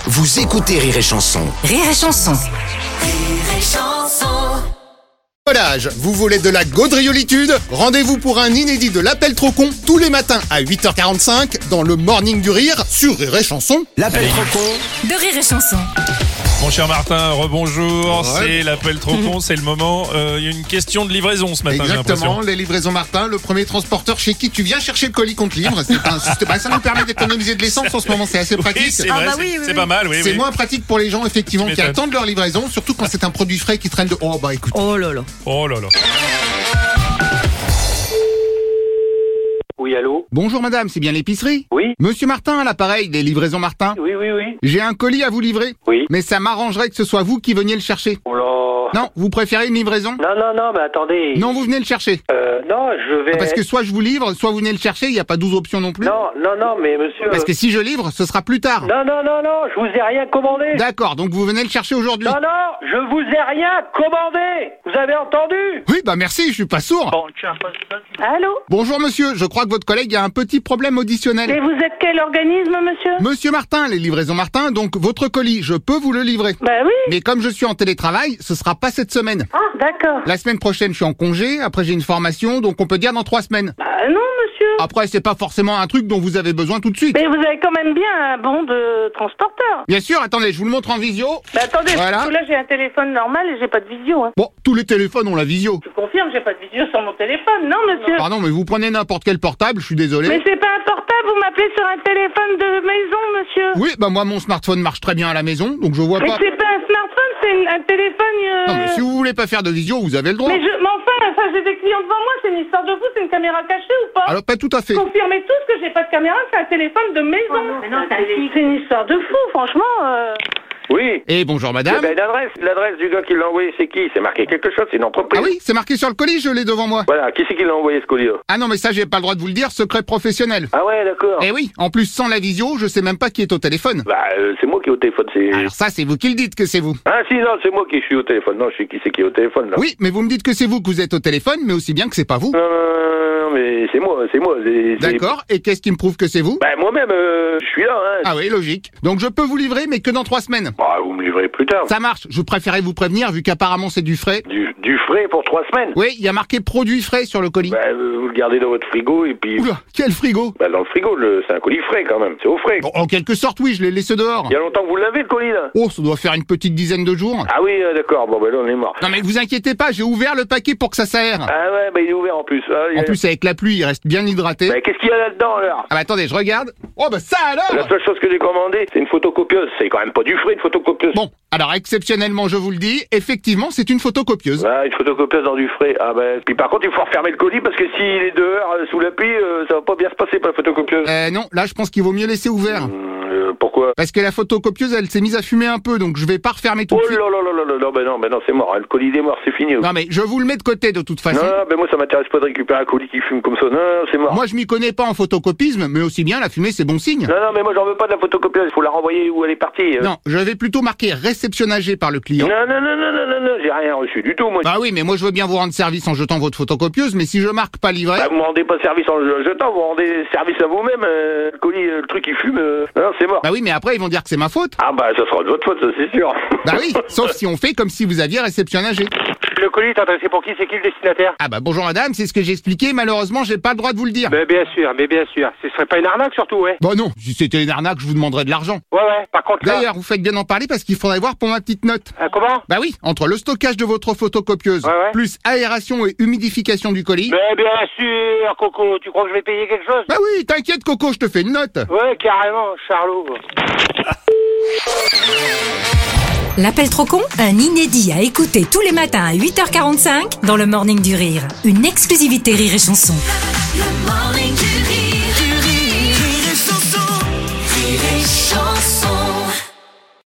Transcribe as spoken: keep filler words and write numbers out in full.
Vous écoutez Rire et Chanson. Rire et Chanson. Rire et Chanson. Collage, vous voulez de la gaudriolitude? Rendez-vous pour un inédit de l'appel trop con tous les matins à huit heures quarante-cinq dans le Morning du Rire sur Rire et Chanson. L'appel trop con De Rire et Chanson. Mon cher Martin, rebonjour, Ouais. c'est l'appel trop con, c'est le moment. Il euh, y a une question de livraison ce matin, j'ai Exactement, l'impression. les livraisons Martin, le premier transporteur chez qui tu viens chercher le colis qu'on te livre. C'est un système- bah, ça nous permet d'économiser de l'essence en ce moment, c'est assez pratique. Oui, c'est Ah vrai, bah c'est, oui, oui, c'est oui. pas mal, oui. C'est oui. moins pratique pour les gens effectivement Tu qui m'étonnes. attendent leur livraison, surtout quand c'est un produit frais qui traîne de... Oh bah écoute. Oh là là. Oh là là. Oui, allô? Bonjour madame, c'est bien l'épicerie? Oui? Monsieur Martin à l'appareil des livraisons Martin. Oui, oui, oui. J'ai un colis à vous livrer. Oui. Mais ça m'arrangerait que ce soit vous qui veniez le chercher. Oh là. Non, vous préférez une livraison? Non, non, non, mais attendez. Non, vous venez le chercher. Euh, non, je vais... Parce que soit je vous livre, soit vous venez le chercher, il n'y a pas douze options non plus. Non, non, non, mais monsieur... Parce que si je livre, ce sera plus tard. Non, non, non, non, je vous ai rien commandé. D'accord, donc vous venez le chercher aujourd'hui. Non, non, je vous ai rien commandé. Vous avez entendu? Oui, bah merci, je suis pas sourd. Bon, tiens, pas Allô? Bonjour monsieur, je crois que votre collègue a un petit problème auditionnel. Et vous êtes quel organisme, monsieur? Monsieur Martin, les livraisons Martin, donc votre colis, je peux vous le livrer. Bah oui. Mais comme je suis en télétravail, ce sera pas cette semaine. Ah, d'accord. La semaine prochaine, je suis en congé, après j'ai une formation, donc on peut dire dans trois semaines. Bah non, monsieur. Après, c'est pas forcément un truc dont vous avez besoin tout de suite. Mais vous avez quand même bien un bon de transporteur. Bien sûr, attendez, je vous le montre en visio. Bah attendez, Voilà. parce que là j'ai un téléphone normal et j'ai pas de visio, hein. Bon, tous les téléphones ont la visio. Je confirme, j'ai pas de visio sur mon téléphone, non, monsieur? Pardon, mais vous prenez n'importe quel portable, je suis désolé. Mais c'est pas un portable, vous m'appelez sur un téléphone de maison, monsieur. Oui, bah moi mon smartphone marche très bien à la maison, donc je vois Mais pas... c'est pas un smartphone, c'est une- un téléphone... euh, Non mais si vous voulez pas faire de visio, vous avez le droit. Mais je... Mais enfin, enfin, j'ai des clients devant moi, c'est une histoire de fou, c'est une caméra cachée ou pas? Alors pas tout à fait. Confirmez tous que j'ai pas de caméra, c'est un téléphone de maison. C'est une histoire de fou, franchement. euh. Oui. Et bonjour Eh madame. ben, l'adresse, l'adresse du gars qui l'a envoyé, c'est qui? C'est marqué quelque chose, c'est une entreprise. Ah oui, c'est marqué sur le colis, je l'ai devant moi. Voilà, qui c'est qui l'a envoyé ce colis-là? Ah non mais ça j'ai pas le droit de vous le dire, secret professionnel. Ah ouais, d'accord. Eh oui, en plus sans la visio, je sais même pas qui est au téléphone. Bah, euh, c'est moi qui est au téléphone, c'est... Alors ça c'est vous qui le dites que c'est vous. Ah si, non, c'est moi qui suis au téléphone. Non, je sais qui c'est qui est au téléphone, là. Oui, mais vous me dites que c'est vous que vous êtes au téléphone, mais aussi bien que c'est pas vous. Non, non, non, mais c'est moi, c'est moi. c'est- c'est- D'accord, et qu'est-ce qui me prouve que c'est vous? Bah, moi-même, euh, je suis là, hein. Ah oui, logique. Donc je peux vous livrer, mais que dans trois semaines. Bah, vous me livrez plus tard. Ça marche, je préférais vous prévenir vu qu'apparemment c'est du frais. Du, du frais pour trois semaines. Oui, il y a marqué produit frais sur le colis. Bah, euh, vous le gardez dans votre frigo et puis... Oula, quel frigo. Bah, dans le frigo, le... c'est un colis frais, quand même. C'est au frais. Bon, en quelque sorte, oui, je l'ai laissé dehors. Il y a longtemps que vous l'avez, le colis, là? Oh, ça doit faire une petite dizaine de jours. Ah oui, euh, d'accord. Bon, bah, là, on est mort. Non mais vous inquiétez pas, j'ai ouvert le paquet pour que ça s'aère. Ah ouais, bah, il est ouvert, en plus. Ah, il y a- En plus, avec la pluie, il reste bien hydraté. Bah, qu'est-ce qu'il y a là-dedans, alors? Ah bah attendez, je regarde. Oh bah ça La alors. seule chose que j'ai commandé, c'est une photocopieuse. C'est quand même pas du frais, une photocopieuse. Bon, alors exceptionnellement, je vous le dis, effectivement, c'est une photocopieuse. Ah, une photocopieuse dans du frais. Ah ben, puis par contre, il faut refermer le colis parce que s'il est dehors euh, sous la pluie, euh, ça va pas bien se passer pour la photocopieuse. Euh non, là je pense qu'il vaut mieux laisser ouvert. Hum, euh, pourquoi? Parce que la photocopieuse, elle s'est mise à fumer un peu, donc je vais pas refermer tout Oh de suite. là là là là là là, ben non, ben non, c'est mort. Le colis il est mort, c'est fini. Non mais je vous le mets de côté de toute façon. Non, non, ben moi ça m'intéresse pas de récupérer un colis qui fume comme ça. Non, non, c'est mort. Moi je m'y connais pas en photocopisme, mais aussi bien la fumée c'est bon signe. Non, non, mais moi j'en veux pas de la photocopieuse. Il faut la renvoyer où elle est partie. euh. Non, je vais plutôt marquer réceptionnagé par le client. Non, non, non, non, non, non, non, j'ai rien reçu du tout, moi. Bah oui, mais moi je veux bien vous rendre service en jetant votre photocopieuse, mais si je marque pas livré... Bah, vous me rendez pas service en le jetant, vous rendez service à vous-même. euh, le colis, euh, le truc il fume. euh. Non, c'est mort. Bah oui, mais après ils vont dire que c'est ma faute. Ah bah ça sera de votre faute, ça c'est sûr. Bah oui, sauf si on fait comme si vous aviez réceptionnagé. Le colis est adressé pour qui? C'est qui le destinataire? Ah bah bonjour madame, c'est ce que j'ai expliqué, malheureusement j'ai pas le droit de vous le dire. Mais bien sûr, mais bien sûr. Ce serait pas une arnaque surtout, ouais. Bah non, si c'était une arnaque, je vous demanderais de l'argent. Ouais, ouais. Par contre, là... D'ailleurs, vous faites bien en parler parce qu'il faudrait voir pour ma petite note. Euh, comment? Bah oui, entre le stockage de votre photocopieuse, Ouais, ouais. plus aération et humidification du colis... Mais bien sûr, Coco. Tu crois que je vais payer quelque chose? Bah oui, t'inquiète Coco, je te fais une note. Ouais, carrément, Charlot. L'appel trop con, un inédit à écouter tous les matins à huit heures quarante-cinq dans le Morning du Rire. Une exclusivité Rire et Chanson. Le Morning du Rire.